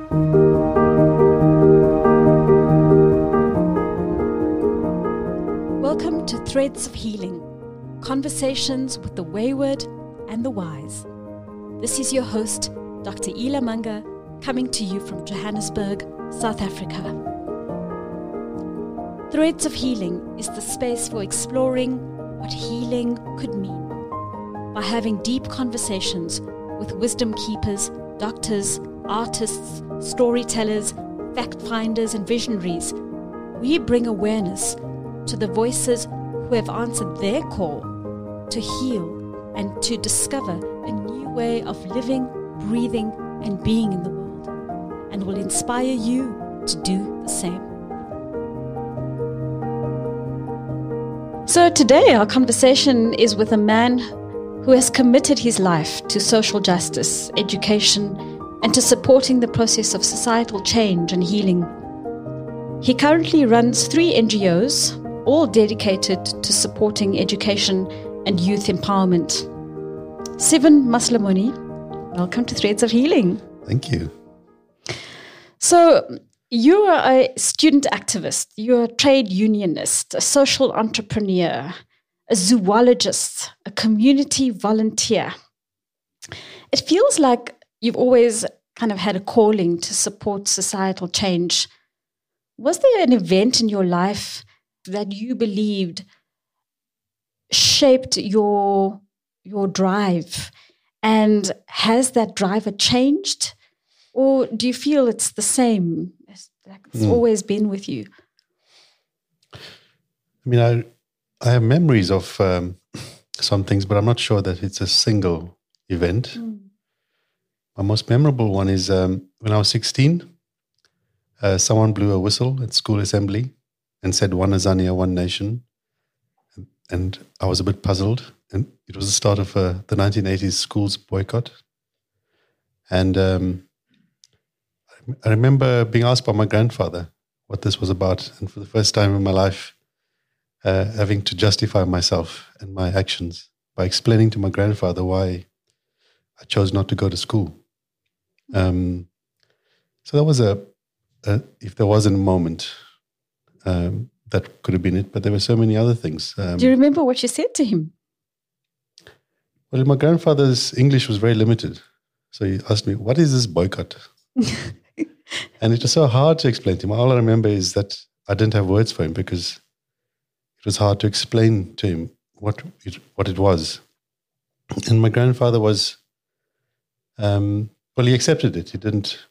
Welcome to Threads of Healing, conversations with the wayward and the wise. This is your host, Dr. Ila Manga, coming to you from Johannesburg, South Africa. Threads of Healing is the space for exploring what healing could mean by having deep conversations with wisdom keepers, doctors, artists, storytellers, fact finders, and visionaries. We bring awareness to the voices who have answered their call to heal and to discover a new way of living, breathing, and being in the world, and will inspire you to do the same. So today our conversation is with a man who has committed his life to social justice, education, and to supporting the process of societal change and healing. He currently runs 3 NGOs, all dedicated to supporting education and youth empowerment. Sivan Maslamuni, welcome to Threads of Healing. Thank you. So, you are a student activist, you're a trade unionist, a social entrepreneur, a zoologist, a community volunteer. It feels like you've always kind of had a calling to support societal change. Was there an event in your life that you believed shaped your drive? And has that driver changed? Or do you feel it's the same? Like it's always been with you? I mean, I have memories of some things, but I'm not sure that it's a single event. My most memorable one is when I was 16, someone blew a whistle at school assembly and said, "One Azania, one nation." And I was a bit puzzled. And it was the start of the 1980s schools boycott. And I remember being asked by my grandfather what this was about. And for the first time in my life, having to justify myself and my actions by explaining to my grandfather why I chose not to go to school. So that was if there was a moment, that could have been it, but there were so many other things. Do you remember what you said to him? Well, my grandfather's English was very limited. So he asked me, "What is this boycott?" And it was so hard to explain to him. All I remember is that I didn't have words for him because it was hard to explain to him what it was. And my grandfather was, he accepted it. He didn't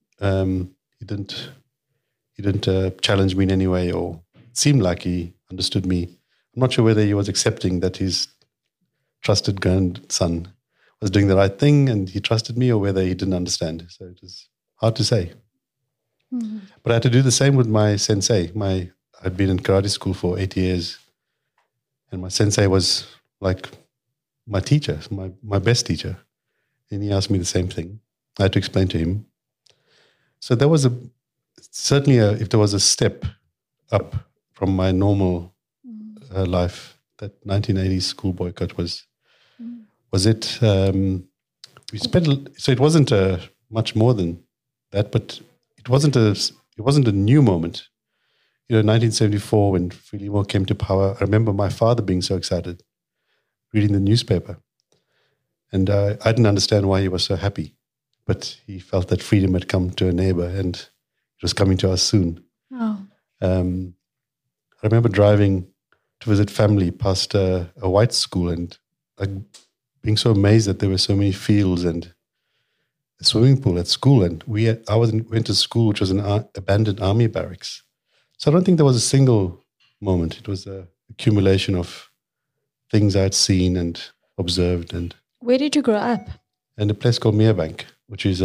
challenge me in any way, or it seemed like he understood me. I'm not sure whether he was accepting that his trusted grandson was doing the right thing and he trusted me, or whether he didn't understand. So it was hard to say. Mm-hmm. But I had to do the same with my sensei. I'd been in karate school for 8 years, and my sensei was like my teacher, my best teacher. And he asked me the same thing. I had to explain to him. So there was certainly if there was a step up from my normal life, that 1980s school boycott was it. We spent, so it wasn't much more than that, but it wasn't a new moment. 1974 when Frelimo came to power, I remember my father being so excited, reading the newspaper, and I didn't understand why he was so happy, but he felt that freedom had come to a neighbor and it was coming to us soon. Oh. I remember driving to visit family past a white school and being so amazed that there were so many fields and a swimming pool at school. And I went to school, which was an abandoned army barracks. So I don't think there was a single moment. It was an accumulation of things I had seen and observed. And where did you grow up? In a place called Merebank, which is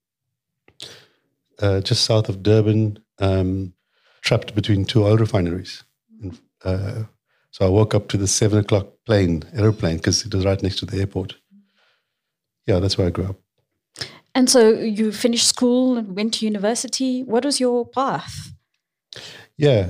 just south of Durban, trapped between 2 oil refineries. So I woke up to the 7 o'clock aeroplane, because it was right next to the airport. Yeah, that's where I grew up. And so you finished school and went to university. What was your path? Yeah,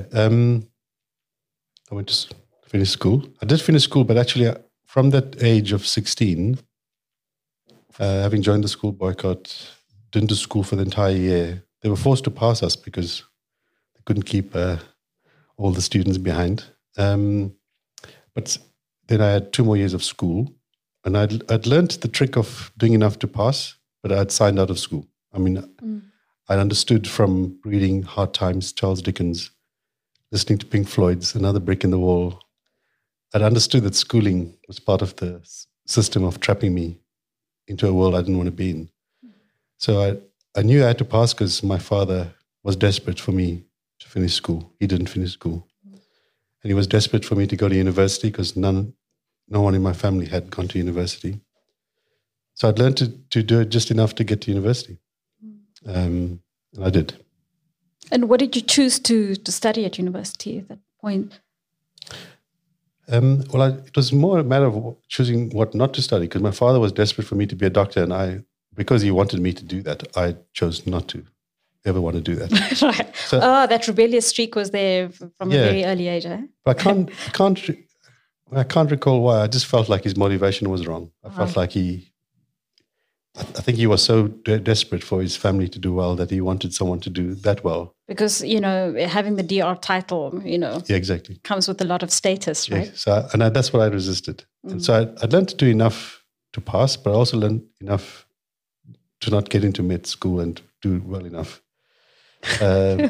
I went to finish school. I did finish school, but actually from that age of 16, having joined the school boycott, didn't do school for the entire year. They were forced to pass us because they couldn't keep all the students behind. But then I had 2 more years of school, and I'd learned the trick of doing enough to pass, but I'd signed out of school. I mean, I understood from reading Hard Times, Charles Dickens, listening to Pink Floyd's Another Brick in the Wall. I'd understood that schooling was part of the system of trapping me into a world I didn't want to be in. So I knew I had to pass because my father was desperate for me to finish school. He didn't finish school. And he was desperate for me to go to university because no one in my family had gone to university. So I'd learned to do it just enough to get to university. And I did. And what did you choose to study at university at that point? It was more a matter of choosing what not to study because my father was desperate for me to be a doctor, and because he wanted me to do that, I chose not to ever want to do that. Right. So, that rebellious streak was there from a very early age, eh? But I can't recall why. I just felt like his motivation was wrong. I felt like I think he was so desperate for his family to do well that he wanted someone to do that well. Because, having the DR title, yeah, exactly, comes with a lot of status, right? Yeah, so that's what I resisted. And so I learned to do enough to pass, but I also learned enough to not get into med school and do well enough. So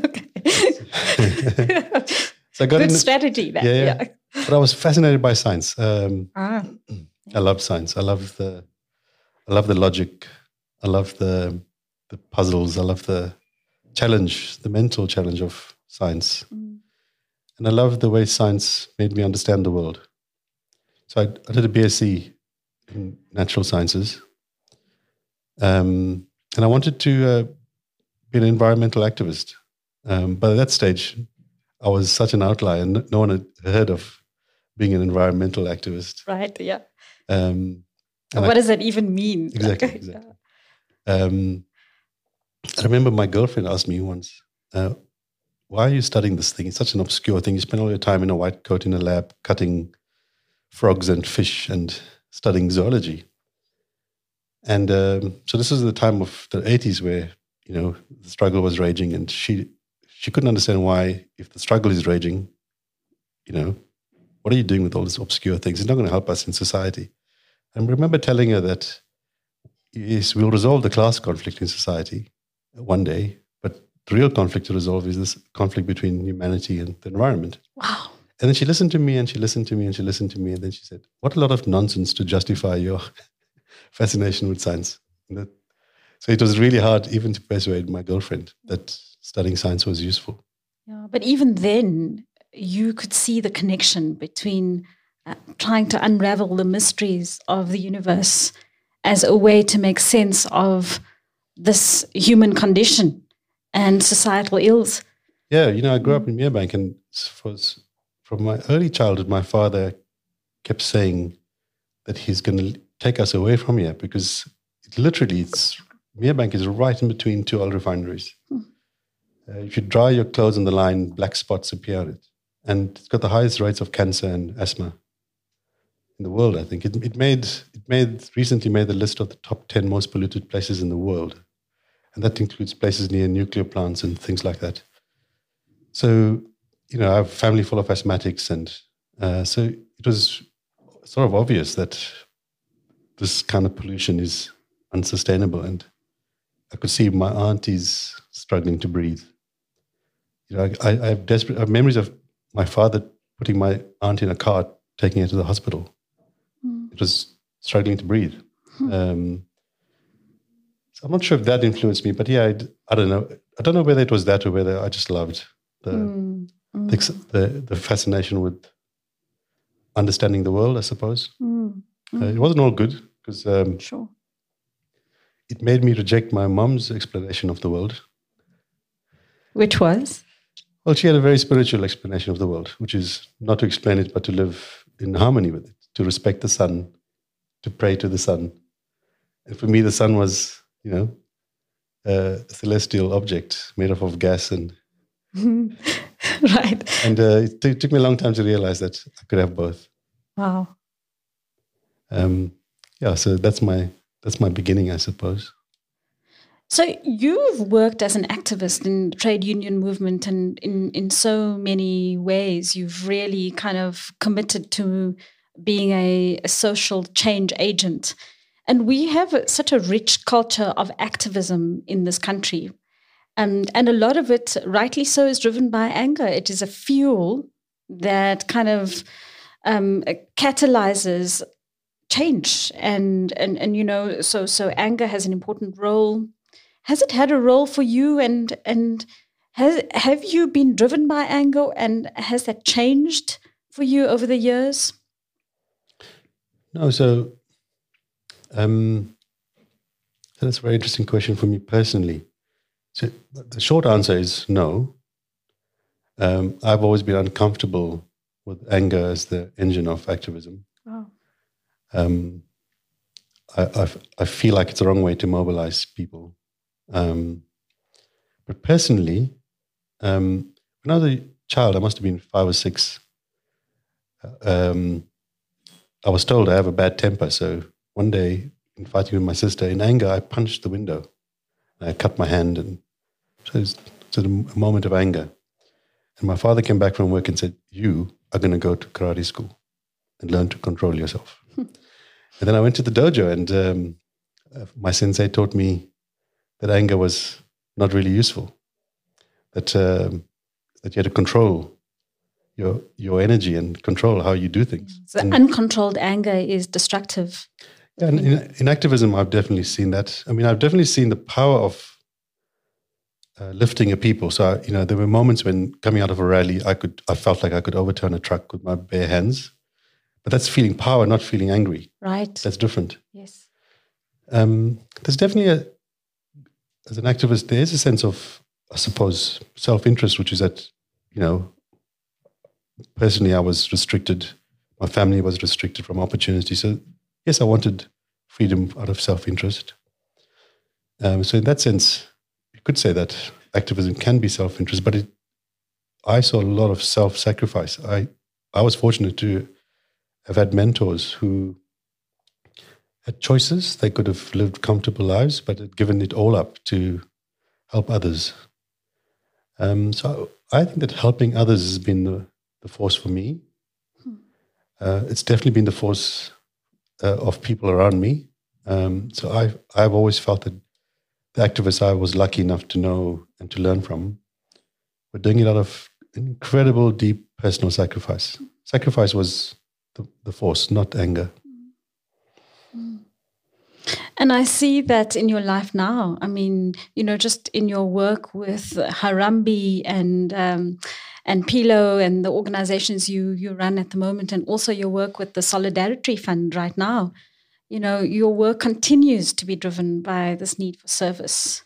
I got good strategy there. Yeah. But I was fascinated by science. I love science. I love the logic. I love the puzzles. I love the challenge, the mental challenge of science. And I love the way science made me understand the world. So I did a BSc in natural sciences. And I wanted to be an environmental activist. By that stage, I was such an outlier. No one had heard of being an environmental activist. Right, yeah. What does that even mean? Exactly. I remember my girlfriend asked me once, why are you studying this thing? It's such an obscure thing. You spend all your time in a white coat in a lab cutting frogs and fish and studying zoology. And so this was the time of the 80s where, the struggle was raging, and she couldn't understand why, if the struggle is raging, what are you doing with all these obscure things? It's not going to help us in society. And I remember telling her that, yes, we'll resolve the class conflict in society one day, but the real conflict to resolve is this conflict between humanity and the environment. Wow. And then she listened to me and she listened to me and she listened to me. And then she said, what a lot of nonsense to justify your fascination with science. So it was really hard even to persuade my girlfriend that studying science was useful. Yeah, but even then, you could see the connection between trying to unravel the mysteries of the universe as a way to make sense of this human condition and societal ills. Yeah, I grew up in Merebank, and from my early childhood, my father kept saying that he's going to take us away from here because Merebank is right in between 2 oil refineries. If you dry your clothes on the line, black spots appear on it. And it's got the highest rates of cancer and asthma in the world, I think. It recently made the list of the top 10 most polluted places in the world. And that includes places near nuclear plants and things like that. So, I have a family full of asthmatics. And so it was sort of obvious that this kind of pollution is unsustainable. And I could see my aunties struggling to breathe. I have memories of my father putting my aunt in a cart, taking her to the hospital. It was struggling to breathe. So I'm not sure if that influenced me, but yeah, I don't know. I don't know whether it was that or whether I just loved the fascination with understanding the world, I suppose. It wasn't all good because sure. It made me reject my mum's explanation of the world. Which was? Well, she had a very spiritual explanation of the world, which is not to explain it, but to live in harmony with it, to respect the sun, to pray to the sun. And for me, the sun was, a celestial object made up of gas and... Right. And it took me a long time to realize that I could have both. Wow. So that's my beginning, I suppose. So you've worked as an activist in the trade union movement, and in so many ways, you've really kind of committed to being a social change agent. And we have such a rich culture of activism in this country. And a lot of it, rightly so, is driven by anger. It is a fuel that kind of catalyzes change. And so anger has an important role. Has it had a role for you? And have you been driven by anger? And has that changed for you over the years? No, so that's a very interesting question for me personally. So the short answer is no. I've always been uncomfortable with anger as the engine of activism. Wow. I feel like it's the wrong way to mobilize people. But personally, when I was a child, I must have been 5 or 6, I was told I have a bad temper. So one day, in fighting with my sister, in anger, I punched the window. I cut my hand, and so it was a moment of anger. And my father came back from work and said, "You are going to go to karate school and learn to control yourself." And then I went to the dojo, and my sensei taught me that anger was not really useful. That you had to control your energy and control how you do things. So uncontrolled anger is destructive. Yeah, and in activism, I've definitely seen that. I mean, I've definitely seen the power of lifting a people. So, there were moments when coming out of a rally, I felt like I could overturn a truck with my bare hands. But that's feeling power, not feeling angry. Right. That's different. Yes. There's definitely as an activist, there is a sense of, I suppose, self-interest, which is that, personally, I was restricted. My family was restricted from opportunity. So, yes, I wanted freedom out of self-interest. So in that sense, you could say that activism can be self-interest, but I saw a lot of self-sacrifice. I was fortunate to have had mentors who had choices. They could have lived comfortable lives, but had given it all up to help others. So I think that helping others has been the force for me. It's definitely been the force of people around me. So I've always felt that the activists I was lucky enough to know and to learn from were doing it out of incredible, deep personal sacrifice. Sacrifice was the force, not anger. And I see that in your life now. I mean, just in your work with Harambee and Philo and the organizations you run at the moment, and also your work with the Solidarity Fund right now. Your work continues to be driven by this need for service.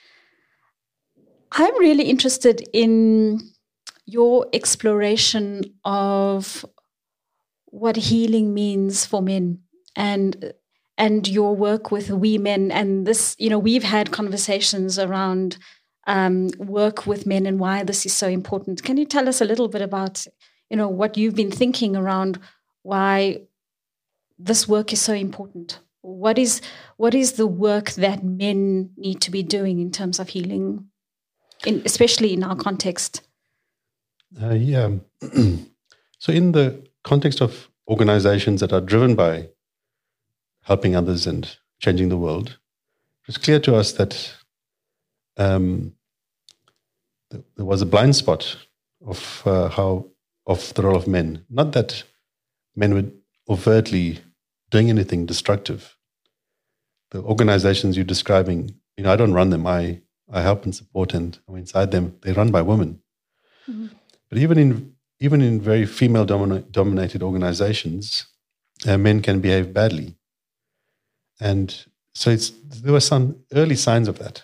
I'm really interested in your exploration of what healing means for men and your work with We Men. And this, we've had conversations around work with men and why this is so important. Can you tell us a little bit about, what you've been thinking around why this work is so important? What is the work that men need to be doing in terms of healing, especially in our context? Yeah. So in the context of organizations that are driven by helping others and changing the world, it's clear to us that there was a blind spot of the role of men. Not that men were overtly doing anything destructive. The organizations you're describing, I don't run them. I help and support, and I'm inside them. They're run by women. Mm-hmm. But even in very female-dominated organizations, men can behave badly. And so there were some early signs of that.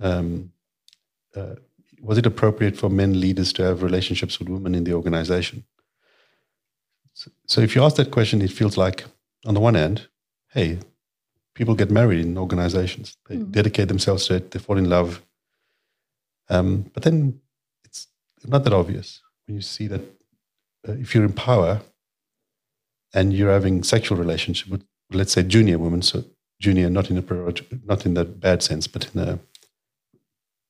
Was it appropriate for men leaders to have relationships with women in the organization? So if you ask that question, it feels like, on the one hand, hey, people get married in organizations. They dedicate themselves to it. They fall in love. But then it's not that obvious when you see that if you're in power and you're having sexual relationship with, let's say, junior women, so junior not in that bad sense, but in a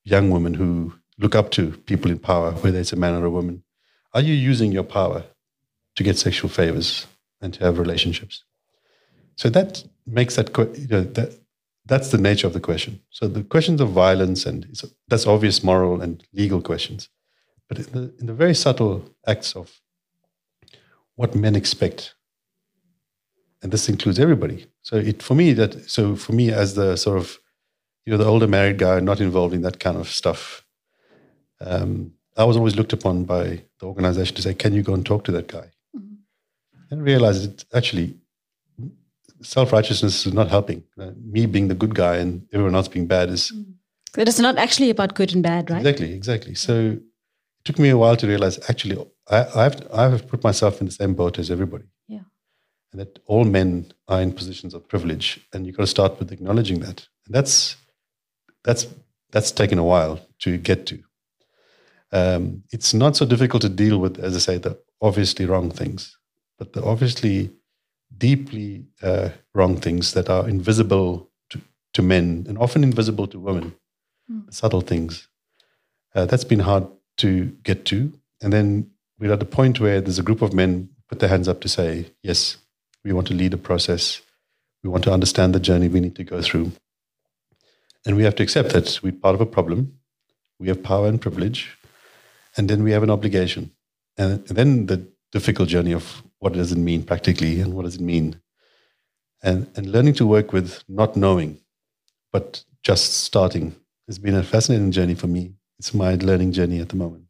young women who look up to people in power, whether it's a man or a woman, are you using your power to get sexual favors and to have relationships? So that makes that's the nature of the question. So the questions of violence, and that's obvious moral and legal questions. But in the very subtle acts of what men expect, and this includes everybody. So for me as the sort of, the older married guy not involved in that kind of stuff, I was always looked upon by the organization to say, can you go and talk to that guy? Mm-hmm. And realize that actually self-righteousness is not helping. Me being the good guy and everyone else being bad is... But it's not actually about good and bad, right? Exactly. So it took me a while to realize, actually, I have put myself in the same boat as everybody. Yeah. And that all men are in positions of privilege, and you've got to start with acknowledging that. And that's taken a while to get to. It's not so difficult to deal with, as I say, the obviously wrong things, but the obviously deeply wrong things that are invisible to men and often invisible to women, subtle things. That's been hard to get to. And then we're at the point where there's a group of men put their hands up to say, yes, we want to lead a process. We want to understand the journey we need to go through. And we have to accept that we're part of a problem. We have power and privilege. And then we have an obligation. And then the difficult journey of what does it mean practically and what does it mean? And learning to work with not knowing, but just starting has been a fascinating journey for me. It's my learning journey at the moment.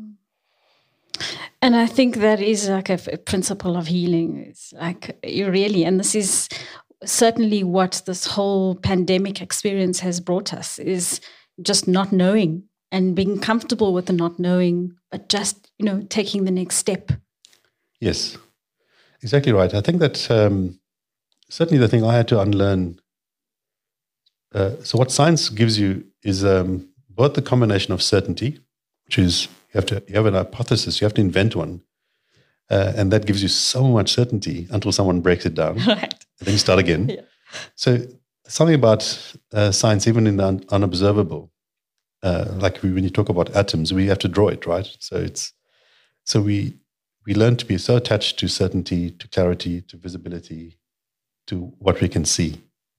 And I think that is like a principle of healing. It's like you really, and this is certainly what this whole pandemic experience has brought us, is just not knowing and being comfortable with the not knowing, but just, taking the next step. Yes, exactly right. I think that certainly the thing I had to unlearn. So what science gives you is both the combination of certainty, which is you have an hypothesis, you have to invent one, and that gives you so much certainty until someone breaks it down, right? And then you start again. Yeah. So something about science, even in the unobservable, like when you talk about atoms, we have to draw it, right? So we learn to be so attached to certainty, to clarity, to visibility, to what we can see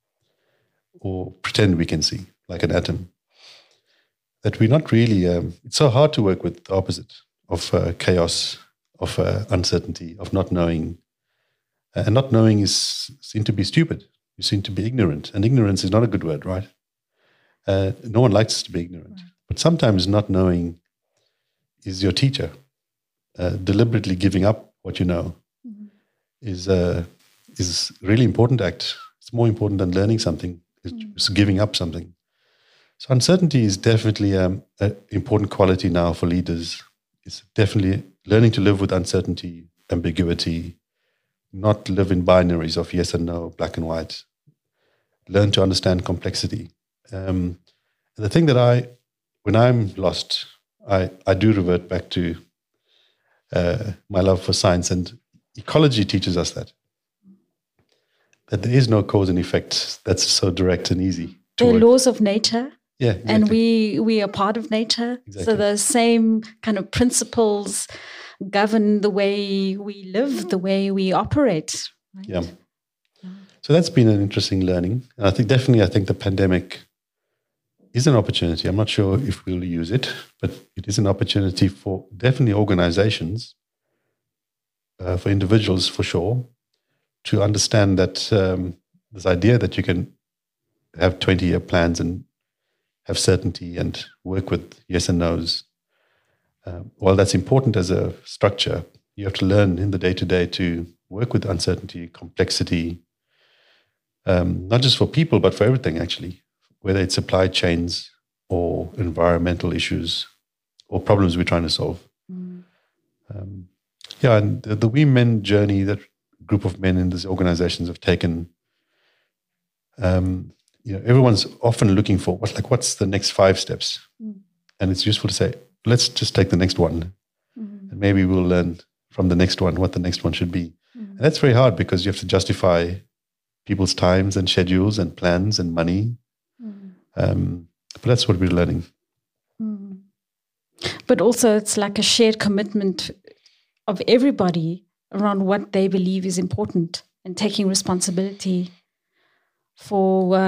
or pretend we can see, like an atom, that we're not really, it's so hard to work with the opposite of chaos, of uncertainty, of not knowing. And not knowing is seen to be stupid. You seem to be ignorant. And ignorance is not a good word, right? No one likes to be ignorant. Right. But sometimes not knowing is your teacher. Deliberately giving up what you know is a really important act. It's more important than learning something. It's giving up something. So uncertainty is definitely an important quality now for leaders. It's definitely learning to live with uncertainty, ambiguity, not live in binaries of yes and no, black and white. Learn to understand complexity. And the thing that when I'm lost, I do revert back to my love for science, and ecology teaches us that there is no cause and effect that's so direct and easy. The laws of nature. Yeah, exactly. And we are part of nature. Exactly. So the same kind of principles govern the way we live, the way we operate. Right? Yeah. So that's been an interesting learning. And I think the pandemic is an opportunity. I'm not sure if we'll use it, but it is an opportunity for definitely organizations, for individuals for sure, to understand that this idea that you can have 20-year plans and have certainty and work with yes and no's. While that's important as a structure, you have to learn in the day-to-day to work with uncertainty, complexity, not just for people, but for everything, actually, whether it's supply chains or environmental issues or problems we're trying to solve. And the We Men journey, that group of men in these organizations have taken, everyone's often looking for what's the next 5 steps? And it's useful to say, let's just take the next one. And maybe we'll learn from the next one what the next one should be. And that's very hard because you have to justify people's times and schedules and plans and money. But that's what we're learning. But also it's like a shared commitment of everybody around what they believe is important and taking responsibility for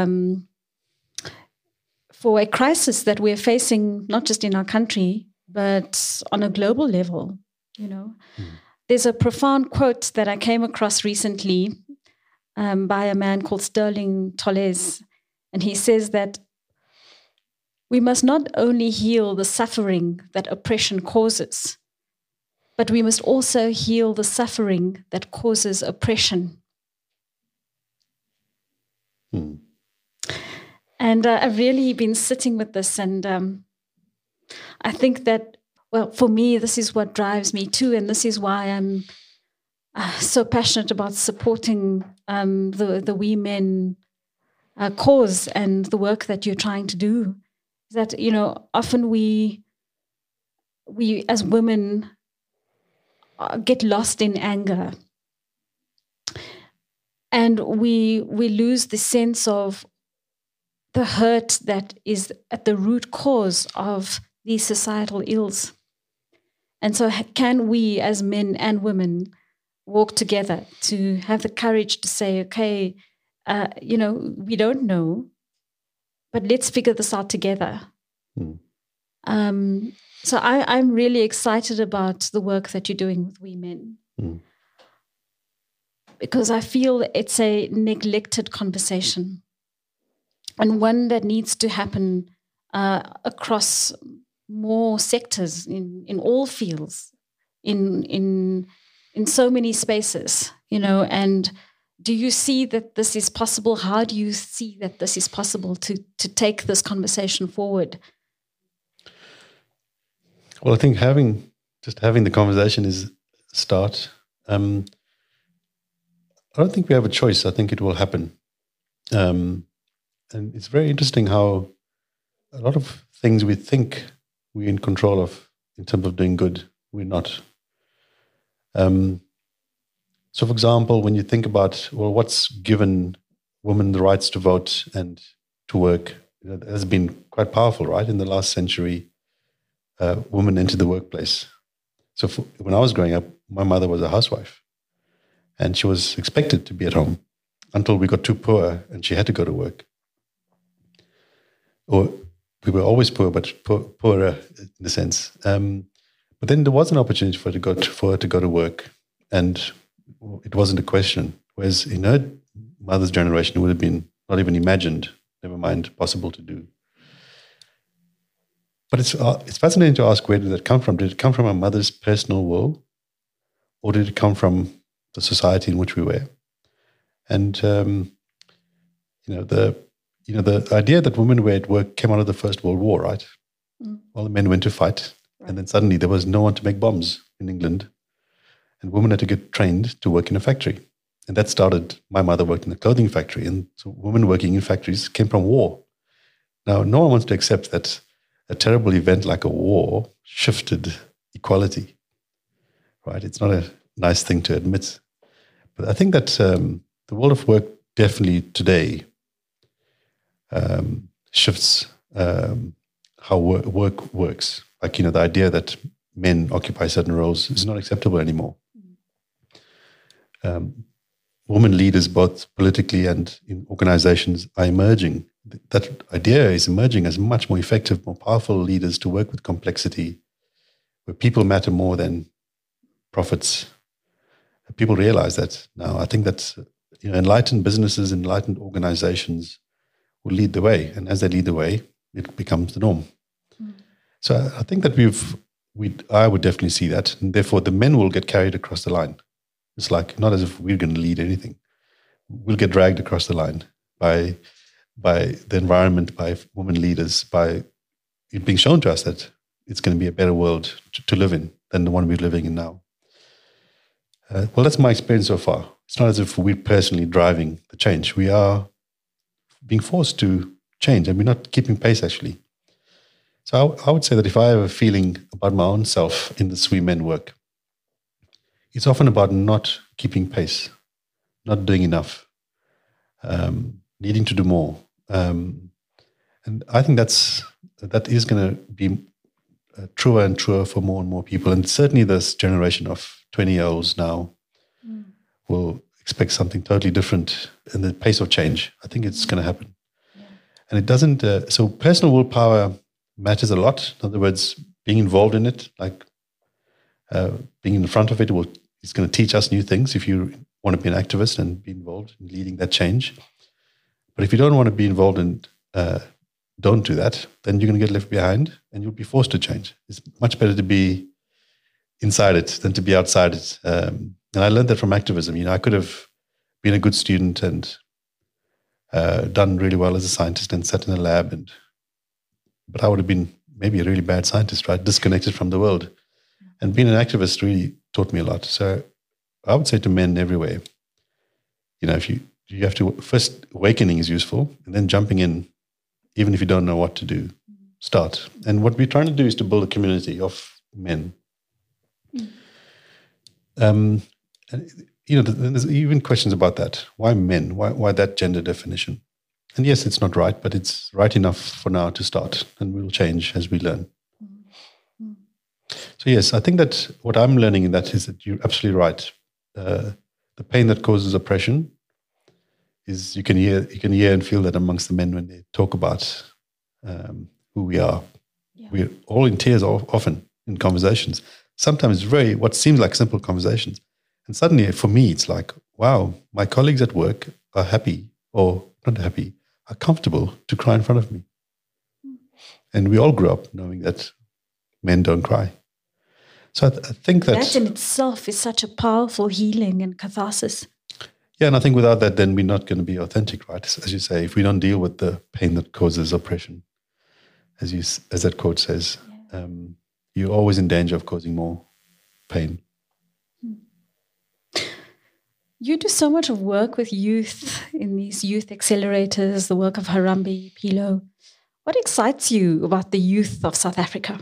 a crisis that we're facing, not just in our country, but on a global level, There's a profound quote that I came across recently by a man called Sterling Toles, and he says that we must not only heal the suffering that oppression causes, but we must also heal the suffering that causes oppression. And I've really been sitting with this, and I think that, well, for me, this is what drives me too, and this is why I'm so passionate about supporting the We Men cause and the work that you're trying to do. That, often we as women get lost in anger, and we lose the sense of the hurt that is at the root cause of these societal ills. And so can we as men and women walk together to have the courage to say, okay, we don't know, but let's figure this out together. So I'm really excited about the work that you're doing with We Men. Because I feel it's a neglected conversation, and one that needs to happen across more sectors, in all fields, in so many spaces, and do you see that this is possible? How do you see that this is possible to take this conversation forward? Well, I think having the conversation is a start. I don't think we have a choice. I think it will happen. And it's very interesting how a lot of things we think we're in control of in terms of doing good, we're not. So, for example, when you think about, well, what's given women the rights to vote and to work, it has been quite powerful, right? In the last century, women entered the workplace. So when I was growing up, my mother was a housewife, and she was expected to be at home until we got too poor and she had to go to work. Or we were always poor, but poorer in a sense. But then there was an opportunity for her to go to work, and it wasn't a question. Whereas in her mother's generation, it would have been not even imagined, never mind possible to do. But it's fascinating to ask, where did that come from? Did it come from our mother's personal will, or did it come from the society in which we were? And the idea that women were at work came out of the First World War, right? All the men went to fight, right. And then suddenly there was no one to make bombs in England, and women had to get trained to work in a factory. And that started. My mother worked in a clothing factory, and so women working in factories came from war. Now, no one wants to accept that a terrible event like a war shifted equality, right? It's not a nice thing to admit. But I think that the world of work definitely today shifts how work works. Like, the idea that men occupy certain roles is not acceptable anymore. Women leaders, both politically and in organizations, are emerging. That idea is emerging as much more effective, more powerful leaders to work with complexity, where people matter more than profits. People realize that now. I think that enlightened businesses, enlightened organizations will lead the way, and as they lead the way, it becomes the norm. So I think that I would definitely see that, and therefore the men will get carried across the line. It's like not as if we're going to lead anything. We'll get dragged across the line by the environment, by women leaders, by it being shown to us that it's going to be a better world to live in than the one we're living in now. Well, that's my experience so far. It's not as if we're personally driving the change. We are being forced to change, and we're not keeping pace, actually. So I would say that if I have a feeling about my own self in this We Men work, it's often about not keeping pace, not doing enough, needing to do more. And I think that is going to be truer and truer for more and more people. And certainly this generation of 20-year-olds now will expect something totally different in the pace of change. I think it's going to happen. Yeah. And it doesn't, so personal willpower matters a lot. In other words, being involved in it, like being in front of it, it's going to teach us new things if you want to be an activist and be involved in leading that change. But if you don't want to be involved and don't do that, then you're going to get left behind and you'll be forced to change. It's much better to be inside it than to be outside it. And I learned that from activism. You know, I could have been a good student and done really well as a scientist and sat in a lab, but I would have been maybe a really bad scientist, right? Disconnected from the world. And being an activist really taught me a lot. So I would say to men everywhere, you know, if you have to, first awakening is useful, and then jumping in, even if you don't know what to do, start. And what we're trying to do is to build a community of men. And, you know, there's even questions about that. Why men? Why that gender definition? And yes, it's not right, but it's right enough for now to start, and we'll change as we learn. So yes, I think that what I'm learning in that is that you're absolutely right. The pain that causes oppression is you can hear and feel that amongst the men when they talk about who we are. Yeah. We're all in tears often in conversations. Sometimes what seems like simple conversations. And suddenly for me, it's like, wow, my colleagues at work are happy or not happy, are comfortable to cry in front of me. And we all grew up knowing that men don't cry. So I think that in itself is such a powerful healing and catharsis. Yeah, and I think without that, then we're not going to be authentic, right? As you say, if we don't deal with the pain that causes oppression, as that quote says, you're always in danger of causing more pain. You do so much of work with youth in these youth accelerators, the work of Harambee, Philo. What excites you about the youth of South Africa?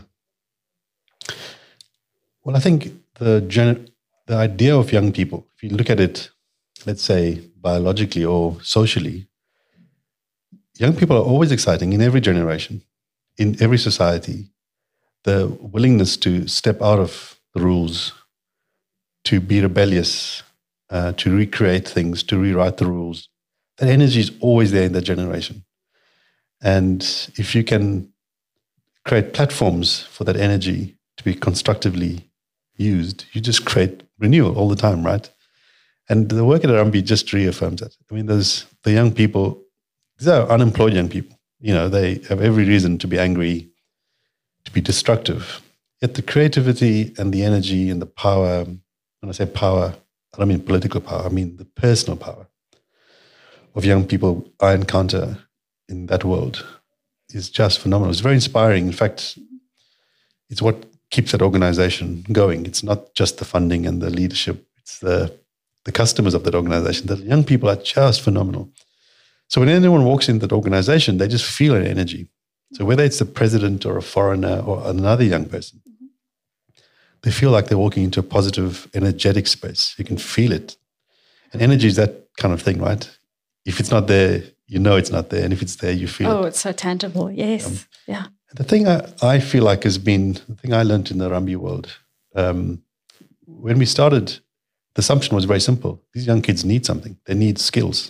Well, I think the idea of young people, if you look at it, let's say biologically or socially, young people are always exciting in every generation, in every society. The willingness to step out of the rules, to be rebellious, to recreate things, to rewrite the rules, that energy is always there in that generation. And if you can create platforms for that energy to be constructively used, you just create renewal all the time, right? And the work at Harambee just reaffirms that. I mean, there's the young people, these are unemployed young people. You know, they have every reason to be angry, to be destructive. Yet the creativity and the energy and the power, when I say power, I don't mean political power, I mean the personal power of young people I encounter in that world is just phenomenal. It's very inspiring. In fact, it's what keeps that organization going. It's not just the funding and the leadership, it's the customers of that organization. The young people are just phenomenal. So when anyone walks in that organization, they just feel an energy. So whether it's the president or a foreigner or another young person, they feel like they're walking into a positive, energetic space. You can feel it. And energy is that kind of thing, right? If it's not there, you know it's not there. And if it's there, you feel it. Oh, it's so tangible. Yes. Yeah. The thing I feel like has been, the thing I learned in the Harambee world, when we started, the assumption was very simple. These young kids need something. They need skills.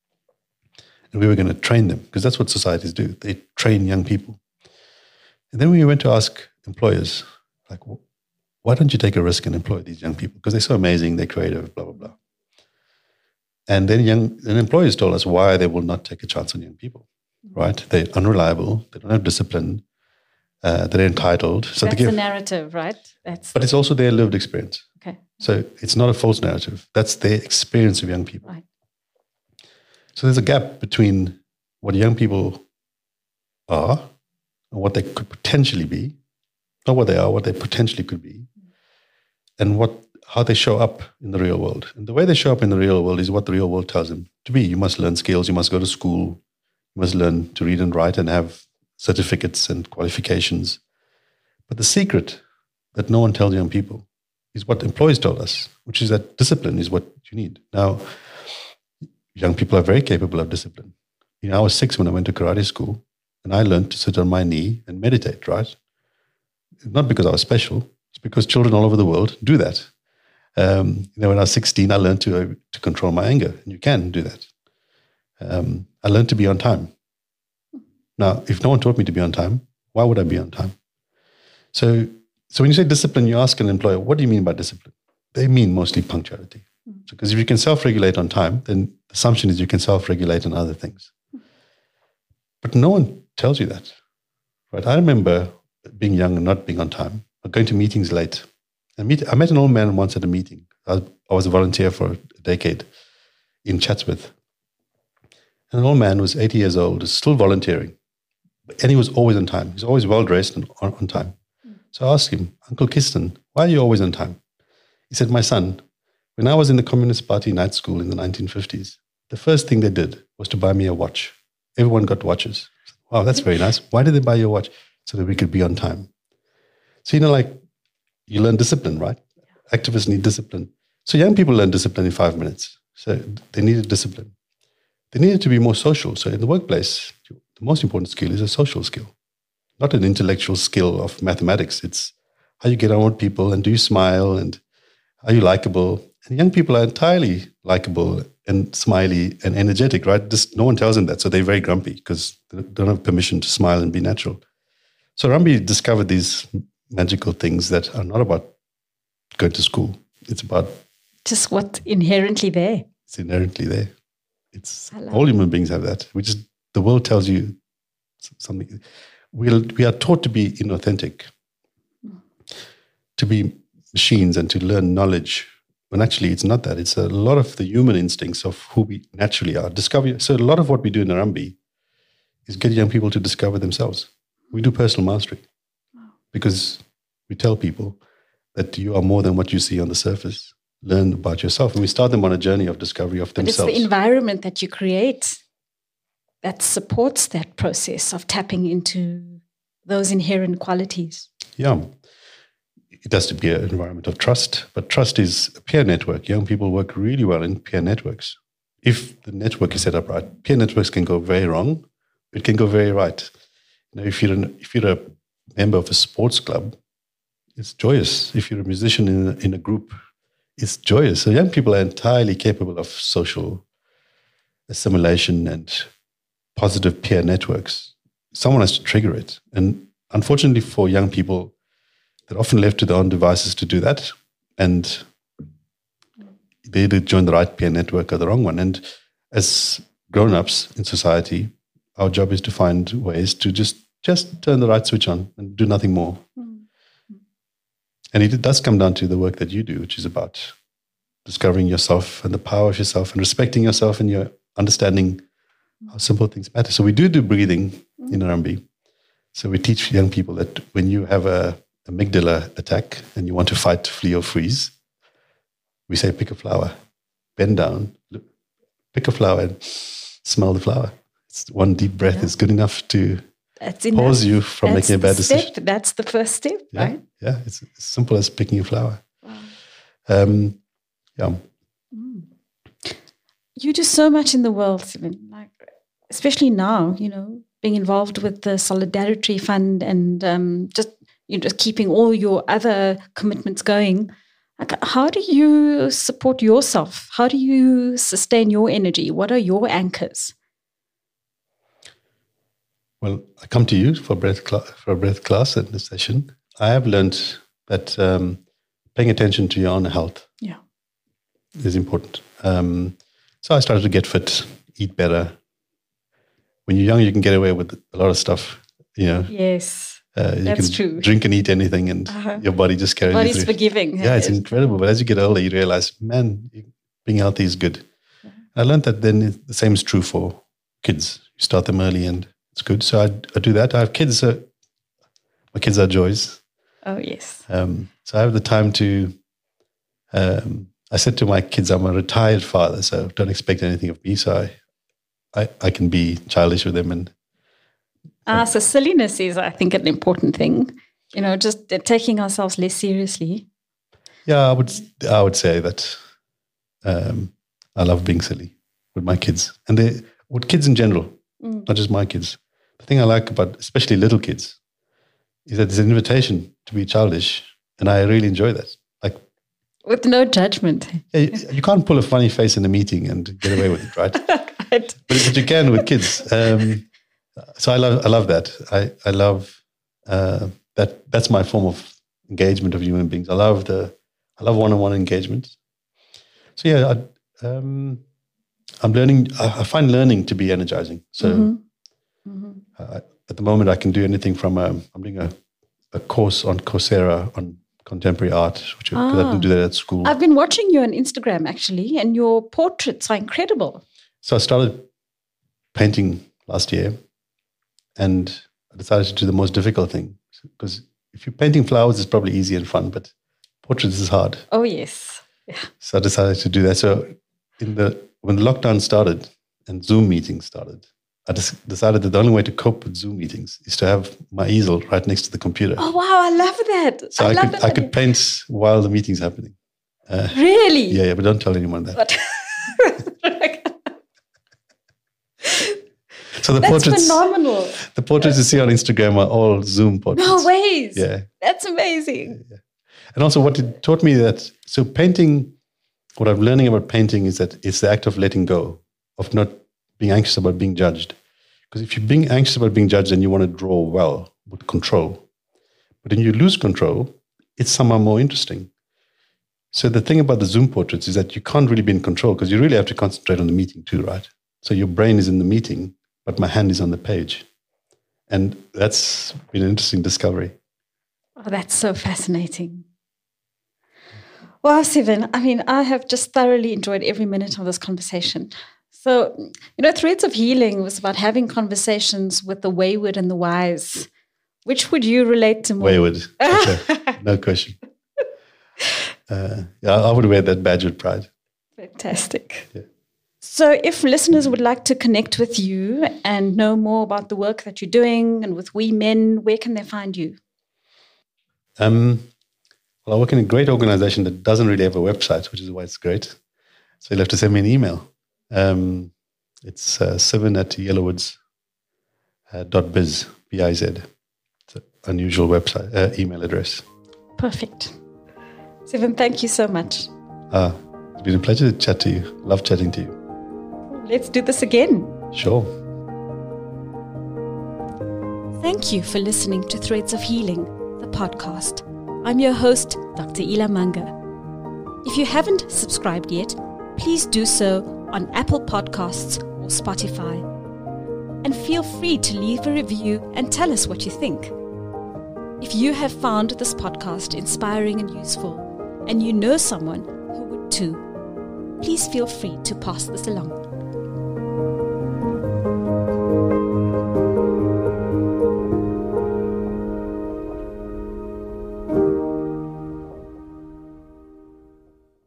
And we were going to train them because that's what societies do. They train young people. And then we went to ask employers, like, why don't you take a risk and employ these young people? Because they're so amazing, they're creative, blah, blah, blah. And then employers told us why they will not take a chance on young people, right? They're unreliable. They don't have discipline. They're entitled. So that's the narrative, right? But it's also their lived experience. Okay. So it's not a false narrative. That's their experience of young people. Right. So there's a gap between what young people are and what they could potentially be, not what they are, what they potentially could be, and how they show up in the real world. And the way they show up in the real world is what the real world tells them to be. You must learn skills. You must go to school. You must learn to read and write and have certificates and qualifications. But the secret that no one tells young people is what employers told us, which is that discipline is what you need. Now, young people are very capable of discipline. You know, I was 6 when I went to karate school, and I learned to sit on my knee and meditate, right? Not because I was special. It's because children all over the world do that. When I was 16, I learned to control my anger. And you can do that. I learned to be on time. Now, if no one taught me to be on time, why would I be on time? So when you say discipline, you ask an employer, what do you mean by discipline? They mean mostly punctuality. Because if you can self-regulate on time, then the assumption is you can self-regulate on other things. But no one tells you that. Right? I remember being young and not being on time, or going to meetings late. I met an old man once at a meeting. I was a volunteer for a decade in Chatsworth. And an old man was 80 years old, is still volunteering. And he was always on time. He's always well-dressed and on time. So I asked him, Uncle Kirsten, why are you always on time? He said, my son, when I was in the Communist Party night school in the 1950s, the first thing they did was to buy me a watch. Everyone got watches. Wow, that's very nice. Why did they buy you a watch? So that we could be on time. So, you learn discipline, right? Activists need discipline. So young people learn discipline in 5 minutes. So they needed discipline. They needed to be more social. So in the workplace, the most important skill is a social skill, not an intellectual skill of mathematics. It's how you get on with people, and do you smile, and are you likable? And young people are entirely likable and smiley and energetic, right? No one tells them that. So they're very grumpy because they don't have permission to smile and be natural. So Rambi discovered these magical things that are not about going to school. It's about just what's inherently there. It's inherently there. All human beings have that. The world tells you something. We are taught to be inauthentic, to be machines and to learn knowledge. When actually it's not that. It's a lot of the human instincts of who we naturally are. So a lot of what we do in Arambi is get young people to discover themselves. We do personal mastery because we tell people that you are more than what you see on the surface. Learn about yourself. And we start them on a journey of discovery of themselves. But it's the environment that you create that supports that process of tapping into those inherent qualities. Yeah. It has to be an environment of trust, but trust is a peer network. Young people work really well in peer networks. If the network is set up right, peer networks can go very wrong, it can go very right. If you're a member of a sports club, it's joyous. If you're a musician in a group, it's joyous. So young people are entirely capable of social assimilation and positive peer networks. Someone has to trigger it. And unfortunately for young people, they're often left to their own devices to do that. And they either join the right peer network or the wrong one. And as grown-ups in society, our job is to find ways to just turn the right switch on and do nothing more. And it does come down to the work that you do, which is about discovering yourself and the power of yourself and respecting yourself and your understanding how simple things matter. So we do breathing in Arambi. So we teach young people that when you have a amygdala attack and you want to fight, flee or freeze, we say pick a flower, bend down, pick a flower and smell the flower. One deep breath is good enough to pause you from making a bad decision. That's the first step, right? Yeah, it's as simple as picking a flower. Wow. You do so much in the world, Stephen, especially now, being involved with the Solidarity Fund and just keeping all your other commitments going. How do you support yourself? How do you sustain your energy? What are your anchors? Well, I come to you for a breath class and a session. I have learned that paying attention to your own health is important. So I started to get fit, eat better. When you're young, you can get away with a lot of stuff, Yes, that's true. Drink and eat anything and your body just carries you through. Body's forgiving. Yeah, it's incredible. But as you get older, you realize, man, being healthy is good. I learned that then the same is true for kids. You start them early and it's good. So I do that. I have kids. My kids are joys. Oh, yes. So I have the time to, I said to my kids, I'm a retired father, so don't expect anything of me. So I can be childish with them. And so silliness is, I think, an important thing. Just taking ourselves less seriously. Yeah, I would say that I love being silly with my kids. And with kids in general, not just my kids. The thing I like about especially little kids is that there's an invitation to be childish, and I really enjoy that. Like, with no judgment. you can't pull a funny face in a meeting and get away with it, right? Right. But you can with kids. So I love that. I love that. That's my form of engagement of human beings. I love one-on-one engagement. So yeah, I'm learning. I find learning to be energizing. So at the moment, I can do anything from I'm doing a course on Coursera on contemporary art, which I didn't do that at school. I've been watching you on Instagram actually, and your portraits are incredible. So I started painting last year, and I decided to do the most difficult thing, because if you're painting flowers, it's probably easy and fun, but portraits is hard. Oh yes. Yeah. So I decided to do that. So when the lockdown started and Zoom meetings started, I just decided that the only way to cope with Zoom meetings is to have my easel right next to the computer. Oh wow, I love that. So I could paint while the meeting's happening. Really? Yeah, but don't tell anyone that. So That's phenomenal. The portraits you see on Instagram are all Zoom portraits. No ways. Yeah. That's amazing. Yeah. And also what it taught me so painting, what I'm learning about painting is that it's the act of letting go, of not being anxious about being judged. Because if you're being anxious about being judged, then you want to draw well with control. But when you lose control, it's somehow more interesting. So the thing about the Zoom portraits is that you can't really be in control, because you really have to concentrate on the meeting too, right? So your brain is in the meeting, but my hand is on the page. And that's been an interesting discovery. Oh, that's so fascinating. Well, Seven, I have just thoroughly enjoyed every minute of this conversation. So, Threads of Healing was about having conversations with the wayward and the wise. Which would you relate to more? Wayward. Okay. No question. I would wear that badge with pride. Fantastic. Yeah. So if listeners would like to connect with you and know more about the work that you're doing and with We Men, where can they find you? Well, I work in a great organization that doesn't really have a website, which is why it's great. So you'll have to send me an email. It's seven@yellowwoods.biz, B-I-Z. It's an unusual website, email address. Perfect. Seven, thank you so much. It's been a pleasure to chat to you. Love chatting to you. Let's do this again. Sure. Thank you for listening to Threads of Healing, the podcast. I'm your host, Dr. Ila Manga. If you haven't subscribed yet, please do so on Apple Podcasts or Spotify. And feel free to leave a review and tell us what you think. If you have found this podcast inspiring and useful, and you know someone who would too, please feel free to pass this along.